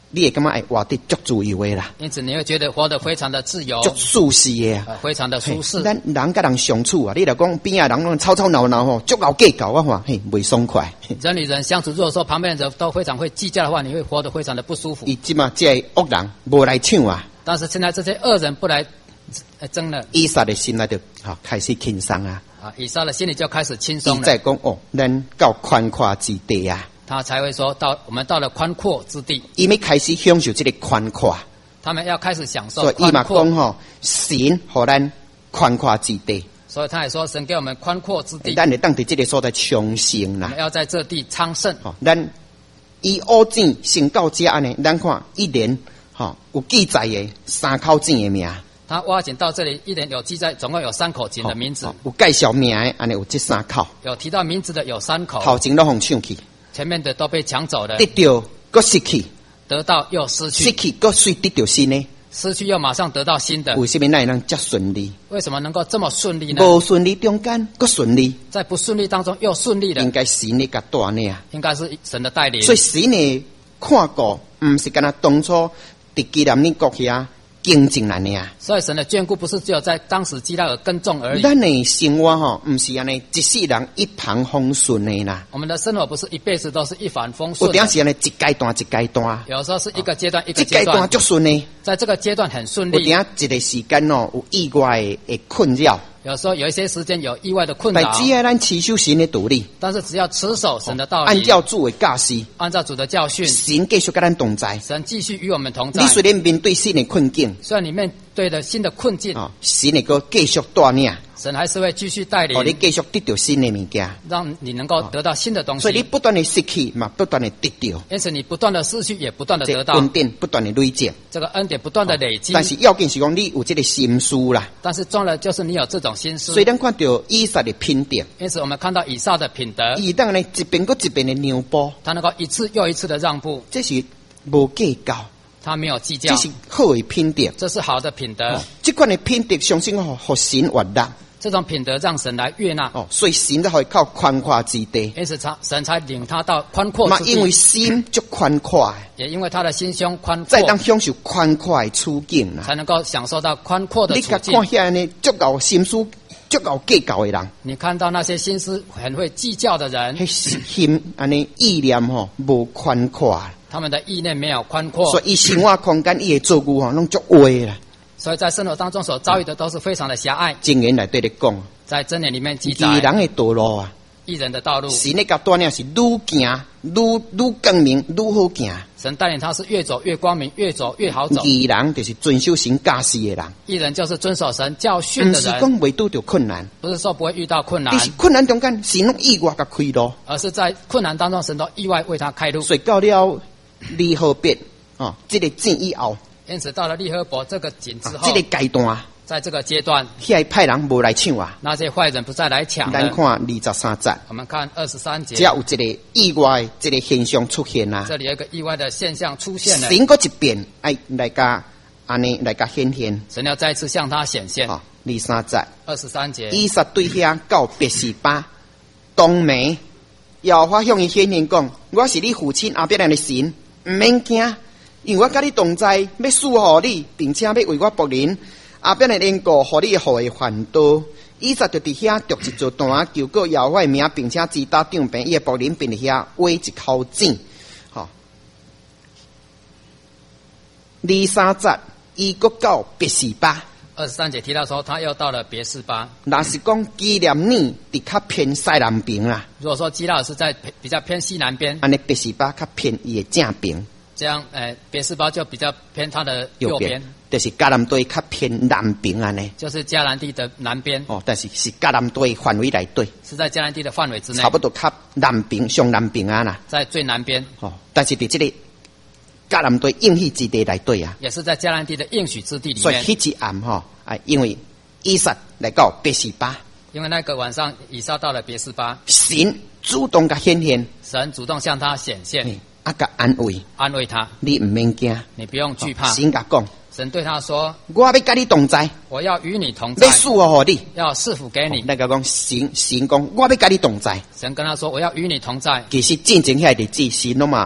你会感觉会活得足自由的啦。 因此你会觉得活得非常的自由， 足舒适的非常的舒适。 咱人跟人相处啊，你若讲边啊人吵吵闹闹吼，足够计较的话，袂爽快。 人与人相处，如果说旁边的人都非常会计较的话，你会活得非常的不舒服。 伊即嘛这恶人无来抢啊， 但是现在这些恶人不来争了， 以撒的心内就开始轻松啊。 以撒的心里就开始轻松了。 伊在讲咱到宽阔之地啊。 他才会说我们到了宽阔之地， 伊要开始享受这个宽阔， 他们要开始享受宽阔。所以伊嘛讲神互咱宽阔之地， 所以他也说神给我们宽阔之地， 咱会当伫这个所在昌盛啦。 我们要在这地昌盛。 咱以乌井先到这安尼，咱看一年有记载的3口井的名。 他挖井到这里，一年有记载，总共有3口井的名字。 有介绍名的，安尼有这3口。 有提到名字的有3口。 头前都互抢去。 前面的都被抢走了， 得到又失去， 得到又失去， 失去又随得到新的， 失去又马上得到新的。 为什么那能这顺利？ 为什么能够这么顺利呢？ 不顺利中间又顺利， 在不顺利当中又顺利了。 应该神的个带领， 应该是神的带领。 所以神的看顾，不是干那当初在基南尼国遐耕种咱的啊。 所以神的眷顾不是只有在当时基拉尔耕种而已。 咱的生活不是安尼一世人一帆风顺的啦。 我们的生活不是一辈子都是一帆风顺的。 有点是安尼一阶段一阶段。 有时候是一个阶段一个阶段。这阶段足顺的， 在这个阶段很顺利。 有点一个时间有意外的困扰。 有时候有一些时间有意外的困扰， 但只要咱持守神的道理， 但是只要持守神的道理， 按照主的教示， 按照主的教训， 神继续跟咱同在， 神继续与我们同在。 你虽然面对新的困境， 虽然你面对的新的困境， 神能够继续带领， 神还是会继续带领， 你继续得到新的物件， 让你能够得到新的东西。 所以你不断的失去嘛，不断的得到， 因此你不断的失去，也不断的得到， 恩典不断的累积， 这个恩典不断的累积。 但是要紧是讲你有这个心思啦， 但是重要的就是你有这种心思。 所以咱看到以撒的品德， 因此我们看到以撒的品德， 伊当呢一遍又一遍的让步， 他能够一次又一次的让步， 这是无计较。 他没有计较， 这是好的品德， 这是好的品德。 这款的品德相信互神悦纳， 这种品德让神来悦纳。 所以神才会靠宽阔之地， 因此神才领他到宽阔之地。 因为心足宽阔， 也因为他的心胸宽阔， 再当享受宽阔的处境啦， 才能够享受到宽阔的处境。 你看遐呢，足够心思、足够计较的人， 你看到那些心思很会计较的人， 心安尼意念无宽阔。 他们的意念没有宽阔， 所以生活空间伊的做故拢足歪啦。 所以在生活当中所遭遇的都是非常的狭隘。 箴言内底咧讲， 在箴言里面记载， 义人的道路啊， 义人的道路， 神的甲带领是愈行愈光明愈好行。 神带领他是越走越光明，越走越好走。 义人就是遵守神教示的人， 义人就是遵守神教训的人。 不是讲未拄着困难， 不是说不会遇到困难， 你是困难中间神拢意外甲开路， 而是在困难当中神都意外为他开路。 所以到了利和别这个井以后， 因此到了利和伯这个井之后， 这个阶段， 在这个阶段， 遐派人无来抢啊， 那些坏人不再来抢了。 咱看23节， 我们看23节， 只要有一个意外这个现象出现啊， 这里有一个意外的现象出现了。 神过一遍，来甲安尼来甲显现， 神要再次向他显现。23节， 以撒对遐到别是巴当暝，耶和华向伊显现讲：我是你父亲亚伯兰的神，唔免惊，因为我甲你同在，要赐予你，并且要为我仆人亚伯兰的缘故，互你后裔烦恼。以撒就伫遐筑一座坛，求告耶和华的名，并且击打帐棚，伊的仆人并伫遐挖一口井。23节，伊国到别是巴。 23节提到说，他又到了别是巴。 那是讲基念尼伫较偏西南边啦。 如果说基拉尔是在比较偏西南边， 安尼别是巴较偏伊的正边。 这样，别是巴就比较偏他的右边， 就是迦南地较偏南边安尼。 就是迦南地的南边。 但是迦南地范围内底， 是在迦南地的范围之内， 差不多较南边上南边啊啦。 在最南边。 但是伫这个迦南地应许之地内底啊， 也是在迦南地的应许之地里面。 所以迄一暗因为以撒来到别是巴， 因为那个晚上以撒到了别是巴， 神主动甲显现， 神主动向他显现， 甲安慰他， 你唔免惊， 你不用惧怕。 神甲讲， 神对他说： 我要甲你同在， 我要与你同在， 要赐福你， 要赐福给你。 那个讲神讲，我要甲你同在。 神跟他说：我要与你同在。 其实真正遐日子，神拢嘛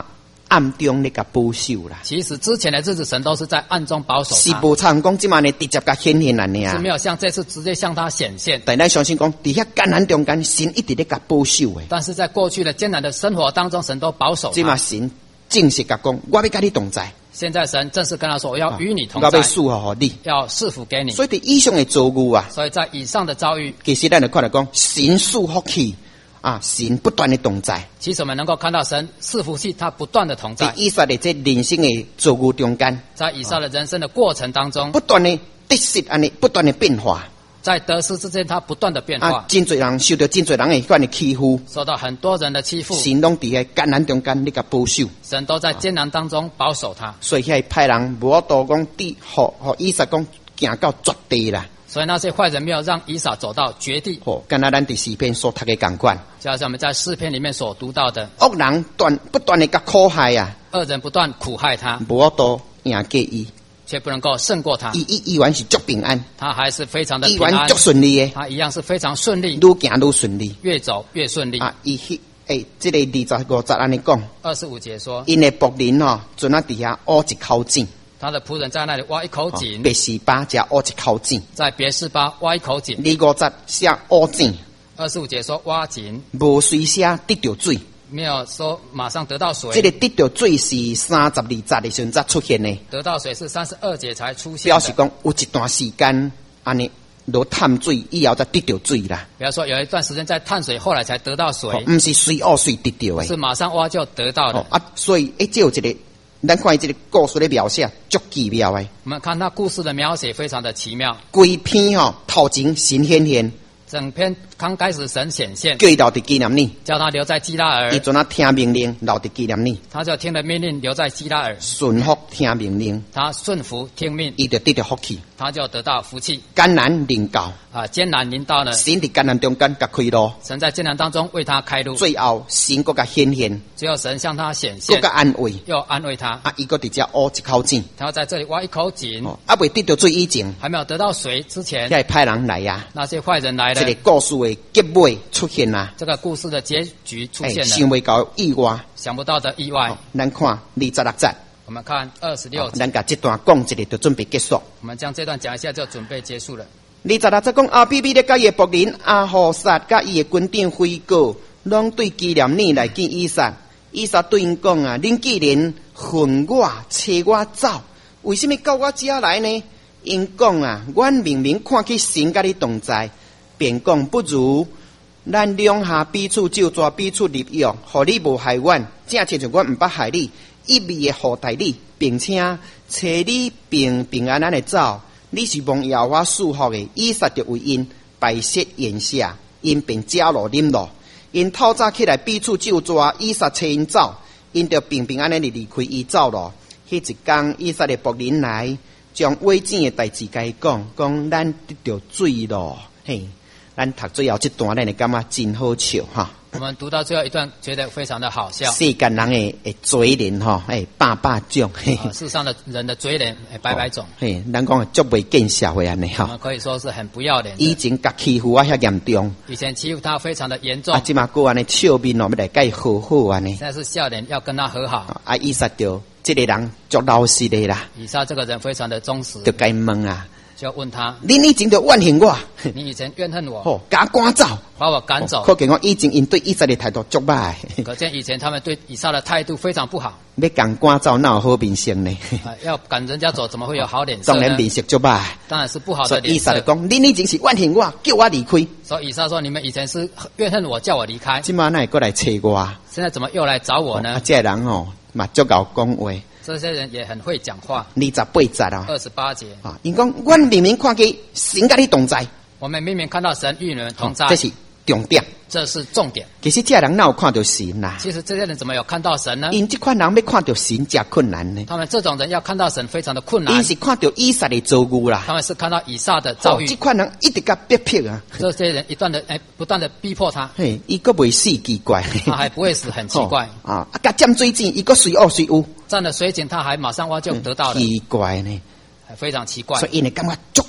暗中咧甲保守啦。 其实之前的日子，神都是在暗中保守是他， 无像讲即马呢直接甲显现安尼啊。 是没有像这次直接向他显现。 但咱相信讲，伫遐艰难中间，神一直咧甲保守诶。 但是在过去的艰难的生活当中，神都保守即马他。 神正式甲讲，我要甲你同在， 现在神正式跟他说：“我要与你同在我要，赐福互你。 要赐福给你。 所以伫以上的遭遇啊， 所以在以上的遭遇， 其实咱就看到讲，神赐福气啊，神不断的同在。 其实我们能够看到神赐福气，他不断的同在。 在以撒的这人生的遭遇中间， 在以撒的人生的过程当中， 不断的得失安尼，不断的变化。 在得失之间，他不断的变化， 真侪人受到真侪人的款的欺负， 受到很多人的欺负， 神拢伫遐艰难中间，你甲保守。 神都在艰难当中保守他。 所以遐派人无法度讲地，互以撒讲行到绝地啦。 所以那些坏人没有让以撒走到绝地。 敢若咱第4篇所读的共款， 就好像我们在诗篇里面所读到的， 恶人不断的甲苦害啊， 恶人不断苦害他， 无法度赢过伊。 却不能够胜过他。 伊依然是足平安， 他还是非常的平安依然足，顺利的， 他一样是非常顺利， 愈行愈顺利。 越走越顺利。 伊这个25节安尼讲， 25节说， 因的仆人准啊伫遐挖一口井， 他的仆人在那里挖一口井， 别是巴加挖一口井。 在别是巴挖一口井。 25节写挖井， 25节说挖井， 无随写得到水。 没有说马上得到水。 这个得到水是32节的时阵才出现的， 得到水是32节才出现的， 表示讲有一段时间安尼落探水以后才得到水啦。 比方说有一段时间在探水，后来才得到水， 不是随挖水得到的， 是马上挖就得到的。 所以这有一个，咱看这个故事的描写足奇妙的。 我们看他故事的描写非常的奇妙， 规篇头前神显现， 整篇刚开始神显现， 叫伊留伫纪念你， 叫他留在基拉尔， 伊准啊听命令留伫纪念你， 他就听了命令留在基拉尔， 顺服听命令， 他顺服听命， 伊就得到福气。 他就得到福气。 艰难临到， 艰难临到呢， 神伫艰难中间甲开路， 神在艰难当中为他开路， 最后神搁甲显现， 最后神向他显搁现， 甲安慰， 又安慰他。 伊搁伫遮挖一口井， 他要在这里挖一口井， 未得到水以前， 还没有得到水之前， 遐派人来呀。 那些坏人来了， 这个故事的结尾出现啦， 这个故事的结局出现了， 想未到意外， 想不到的意外。 咱看26节， 我们看26节， 咱甲这段讲一个就准备结束。 我们将这段讲一下就准备结束了。 26节讲阿比比咧甲伊的仆人阿何撒甲伊的军长回告，拢对纪念你来见以撒。以撒对因讲啊，恁既然恨我、找我走，为什么到我遮来呢？因讲啊，阮明明看去神甲你同在，便讲不如咱两下彼此就抓彼此立约，互你无害阮，正亲像阮毋捌害你，一味的厚待你，并且找你平安安的走。你是蒙耶和华赐福的，以撒就为因白色言下，因便加入啉落。因透早起来彼此就抓，以撒找因走，因就平安的离开伊走咯。迄一天，以撒的仆人来，将挖井的代志甲伊讲，咱得到水咯。嘿，咱读最后这段，咱会感觉真好笑哈。 我们读到最后一段，觉得非常的好笑。 世间人的嘴脸百种， 世上的人的嘴脸百种。 咱讲足未见社会安尼哈。 我们可以说是很不要脸。 以前甲欺负啊遐严重， 以前欺负他非常的严重。 即马过安尼笑面要来甲伊和好安尼。 现在是笑脸要跟他和好。 以撒就这个人足老实的啦。 以撒这个人非常的忠实。 就该问啊。 就问他， 你以前就怨恨我， 你以前怨恨我， 把我赶走， 把我赶走。 可见我以前因对以撒的态度足歹。 可见以前他们对以撒的态度非常不好。 要赶赶走，哪有好面色呢？ 要赶人家走，怎么会有好脸色呢？ 当然面色足歹， 当然是不好的脸色。 所以以撒就讲，你以前是怨恨我，叫我离开。 所以以撒说，你们以前是怨恨我，叫我离开。 今晚哪会过来找我？ 现在怎么又来找我呢？ 这人嘛足够讲话。 这些人也很会讲话。 28节 28节因讲，阮明明看见神甲你同在， 我们明明看到神与你们同在， 这是重点， 这是重点。 其实这人哪有看到神啦？ 其实这些人怎么有看到神呢？ 因这款人要看到神真困难呢。 他们这种人要看到神非常的困难。 因是看到以撒的遭遇啦。 他们是看到以撒的遭遇。 这款人一直甲逼迫啊。 这些人不断的逼迫他。 伊个未死奇怪。 他还不会死，很奇怪。 甲占水井，伊个随恶随有。 占了水井，他还马上挖就得到了。 奇怪呢。 非常奇怪。 所以因会感觉足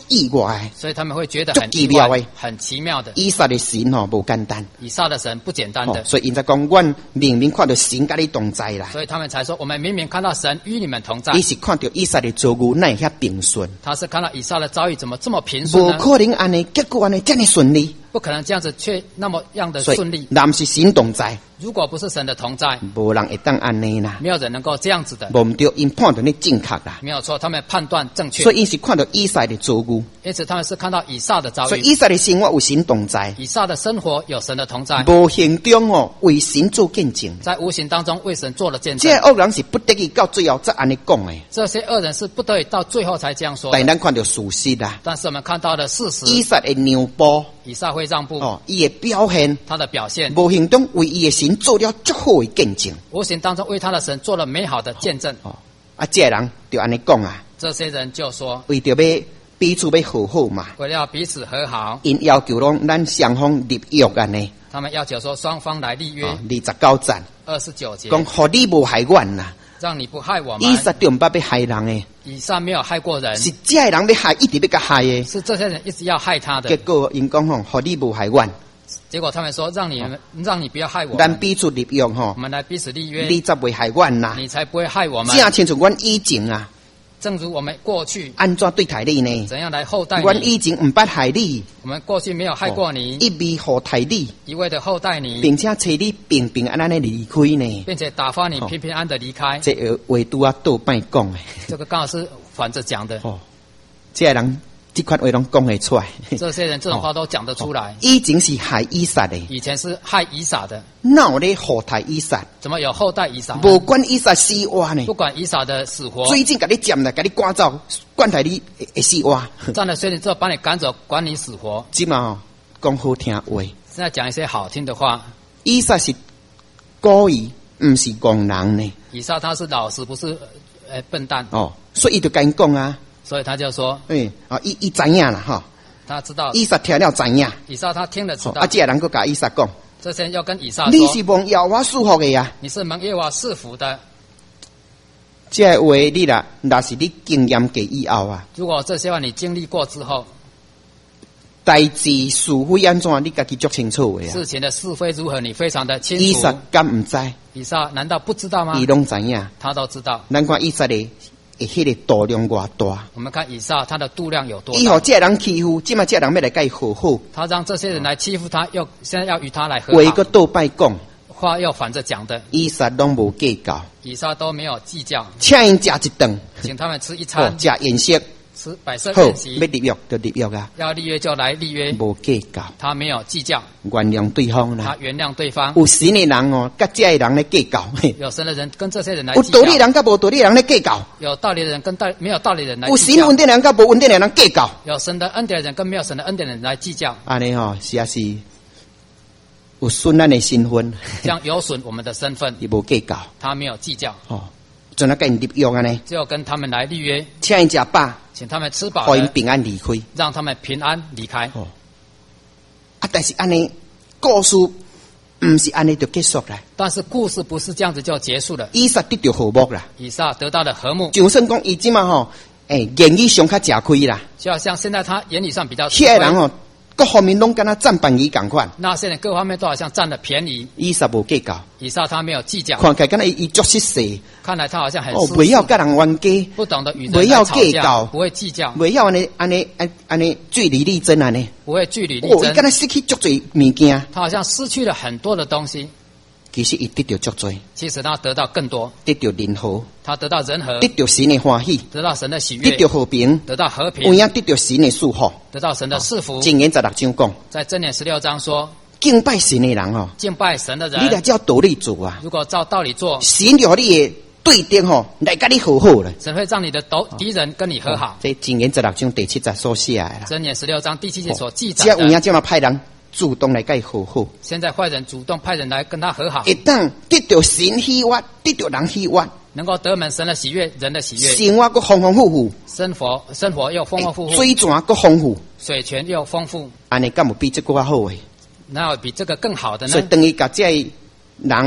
意外， 所以他们会觉得很奇妙的， 很奇妙的。 以撒的神不简单， 以撒的神不简单的， 所以因在讲，我明明看到神跟你同在啦。 所以他们才说，我们明明看到神与你们同在。 你是看到以撒的遭遇哪遐平顺？ 他是看到以撒的遭遇怎么这么平顺呢？ 不可能安尼，结果安尼这么顺利。 不可能这样子却那么样的顺利。 若不是神同在， 如果不是神的同在， 无人会当安尼啦。 没有人能够这样子的。 无唔对，因判断你正确啦。 没有错，他们判断正确。 所以因是看到以撒的遭遇， 因此他们是看到以撒的遭遇。 所以以撒的生活有神同在， 以撒的生活有神的同在。 无形中为神做见证， 在无形当中为神做了见证。 这恶人是不得已到最后才安尼讲的。 这些恶人是不得已到最后才这样说的。 但咱看到事实啦。 但是我们看到的事实， 以撒的让步， 以撒会让步。 伊的表现， 他的表现， 无形中为伊的神做了足好的见证。 无形当中为他的神做了美好的见证。 这人就安尼讲啊。 这些人就说， 为着要彼此要和好嘛， 为了要彼此和好， 因要求咱双方立约安尼。 他们要求说双方来立约。 29节 29节讲，互你无害阮呐， 让你不害我们。 以撒中捌要害人的， 以撒没有害过人， 是这些人要害，一直要甲害的， 是这些人一直要害他的。 结果因讲互你无害阮。 结果他们说让你不要害我们， 咱彼此立约我们来彼此立约， 你才不会害阮呐， 你才不会害我们。 正亲像阮以前啊， 正如我们过去安怎对待你呢？ 怎样来厚待你？ 阮以前唔捌害你， 我们过去没有害过你， 一味厚待你， 一味的厚待你， 并且找你平平安安的离开呢， 并且打发你平平安的离开。 这话拄啊倒摆讲的， 这个刚好是反着讲的。 这人这款话拢讲得出来， 这些人这种话都讲得出来。 以前是害以撒的， 以前是害以撒的， 哪有咧厚待以撒？ 怎么有后代以撒？ 无管以撒死活呢？ 不管以撒的死活， 最近甲你占了，甲你赶走，管待你会死活。 占了水你之后把你赶走，管你死活。 即嘛讲好听话， 现在讲一些好听的话。 以撒是故意，唔是戆人呢。 以撒他是老实，不是笨蛋。 所以伊就甲因讲啊。 所以他就说， 伊知影啦，哈， 他知道。 以撒听了知影。 以撒他听了知道。 这个人佫甲以撒讲， 这些人要跟以撒说， 你是蒙耶和华赐福的呀， 你是蒙耶和华赐福的。 这话你啦，若是你经验过以后啊， 如果这些话你经历过之后， 代志是非安怎，你家己足清楚的呀。 事情的是非如何，你非常的清楚。 以撒敢唔知？ 以撒难道不知道吗？ 伊拢知影， 他都知道。 咱看以撒的。迄个度量偌大？ 我们看以撒，他的度量有多大？ 以后这人欺负，今嘛这人要来甲伊和好。 他让这些人来欺负他，现在要与他来和好。 话个倒摆讲， 话又反着讲的。 以撒拢无计较， 以撒都没有计较。 请因食一顿， 请他们吃一餐， 食宴席， 吃摆设宴席。 要立约就立约啊， 要立约就来立约， 无计较。 他没有计较， 原谅对方啦。 他原谅对方。 有神的人甲这些人咧计较。 有神的人跟这些人来计较。 有道理人甲无道理人咧计较。 有道理的人跟没有道理的人来计较。 有神恩典的人甲无恩典的人计较。 有神的恩典的人跟没有神的恩典的人来计较。 安尼实在是有损咱的身份。 这样有损我们的身份。 伊无计较， 他没有计较。 怎啊跟因立约安尼？ 只有跟他们来立约， 请因食饱， 请他们吃饱， 让因平安离开， 让他们平安离开。 但是安尼故事唔是安尼就结束啦。 但是故事不是这样子就结束了。 以撒得到和睦啦， 以撒得到了和睦。 就算讲伊即嘛言语上较吃亏啦， 就好像现在他言语上比较吃亏。迄个人各方面拢跟他占便宜共款。 那些人各方面都好像占了便宜。 以撒无计较， 以撒他没有计较。 看起来敢若伊足失势。 看来他好像很不要跟人冤家， 不懂得与人来吵架，不会计较， 不要安尼据理力争安尼， 不会据理力争。 伊敢若失去足侪物件， 他好像失去了很多的东西。 其实伊得到足侪， 其实他得到更多， 得到人和， 他得到人和， 得到神的欢喜， 得到神的喜悦， 得到和平， 得到和平， 有影得到神的祝福， 得到神的赐福。 箴言16章讲， 在箴言16章说， 敬拜神的人敬拜神的人， 你来照道理做啊。 如果照道理做， 神就你的对敌来跟你和好了。 神会让你的敌人跟你和好。 这箴言16章第7节所写的啦。 箴言16章第7节所记载的。 这有影这么派人主动来跟伊和好。 现在坏人主动派人来跟他和好。 一旦得到神喜悦，得到人喜悦， 能够得门神的喜悦，人的喜悦， 生活更丰丰富富， 生活又丰丰富富， 水泉更丰富， 水泉又丰富。 安尼敢有比这个好诶？ 哪有比这个更好的呢？ 所以等于把这人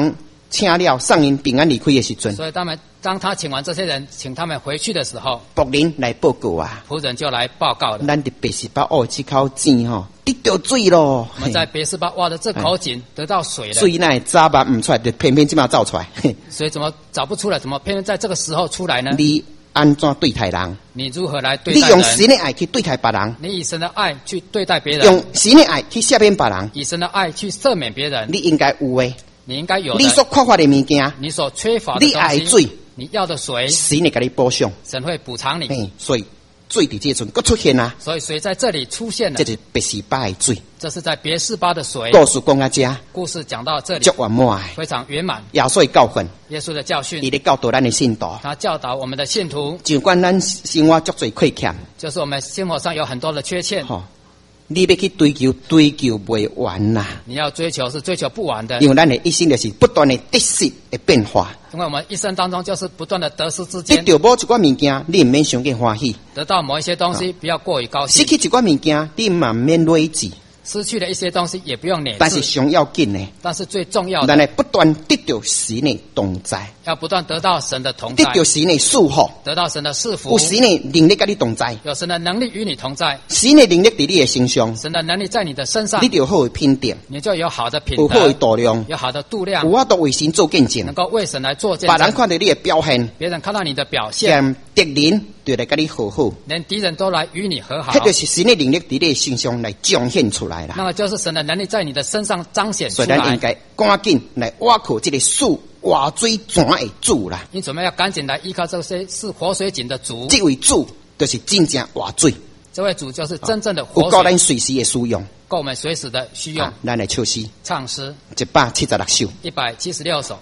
请了送因平安离开的时阵， 所以当他请完这些人，请他们回去的时候， 仆人来报告啊， 仆人就来报告了。 咱伫北十八挖这口井吼，得到水咯。 我们在北十八挖的这口井得到水了。 水那早把唔出来，就偏偏这么造出来。 水怎么找不出来？怎么偏偏在这个时候出来呢？ 你安怎对待人？ 你如何来对待人？ 你用神的爱去对待别人。 你以神的爱去对待别人。 用神的爱去赦免别人。 以神的爱去赦免别人。 你应该有诶。 你应该有的。 你所缺乏的物件， 你所缺乏的东西， 你爱水， 你要的水， 神会给你补上， 神会补偿你。 所以水伫这阵佫出现啊！ 所以水在这里出现了， 这是别是巴的水， 这是在别是巴的水。 故事讲到这， 故事讲到这里， 足圆满， 非常圆满。 耶稣的教训， 耶稣的教训， 伊咧教导咱的信徒， 他教导我们的信徒， 尽管咱生活足多亏欠， 就是我们生活上有很多的缺陷。 你要去追求不完呐！ 你要追求是追求不完的， 因为咱的一生就是不断的得失的变化。 因为我们一生当中就是不断的得失之间。 得到某一寡物件，你唔免伤过欢喜； 得到某一些东西，不要过于高兴。 失去一寡物件，你唔免累积。 失去了一些东西，也不用累。 但是上要紧呢， 但是最重要的， 咱来不断得到神的同在， 要不断得到神的同在， 得到神的祝福， 得到神的赐福， 有神的能力跟你同在， 有神的能力与你同在， 神的能力在你的身上， 神的能力在你的身上， 你就有好的品德， 你就有好的品德，有好的度量， 有好的度量， 有法度为神做见证， 能够为神来做见证。 别人看到你的表现， 别人看到你的表现， 敌人就来跟你和好， 连敌人都来与你和好， 这就是神的能力在你的身上来彰显出来了。 那么就是神的能力在你的身上彰显出来。 所以咱应该赶紧来挖苦这个树活水泉的主啦。 因此我们要赶紧来依靠这些是活水井的主。 这位主就是真正活水。 这位主就是真正的活水， 够咱随时的使用， 够我们随时的需用。 咱来唱诗， 唱诗 176首 ，176首。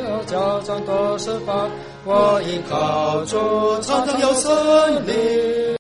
都是法，我依靠主，常常有胜利。